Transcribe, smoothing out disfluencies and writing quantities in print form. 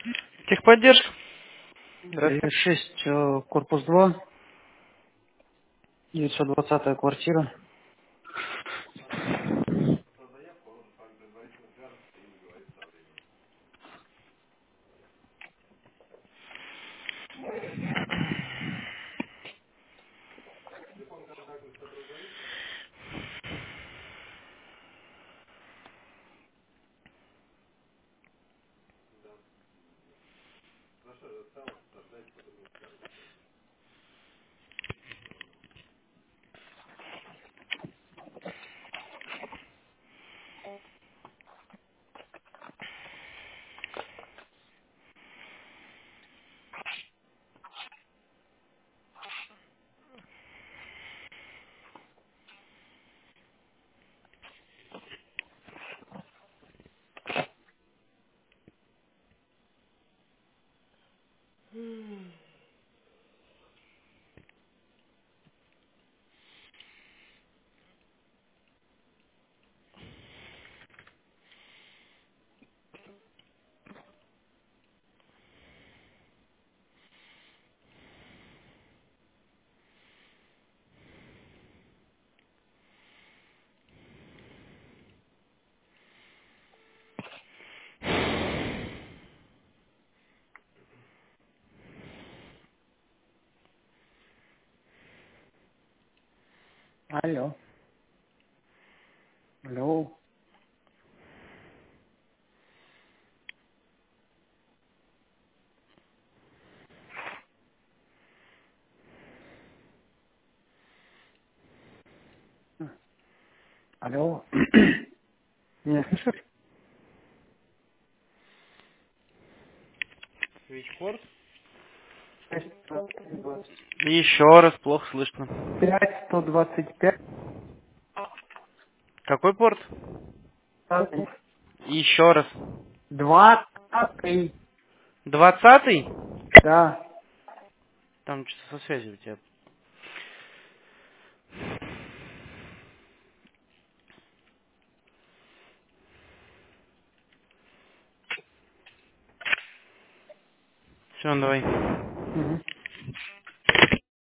Техподдержка. Здравствуйте. 6, корпус 2, 920 квартира. Алло. Алло. Алло. Меня слышишь? Свечпорт. 6, Еще раз плохо слышно. 5, 125, Какой порт? Еще раз. 20. 20-й? Да. Там что-то со связью у тебя. Все, давай. Мгм.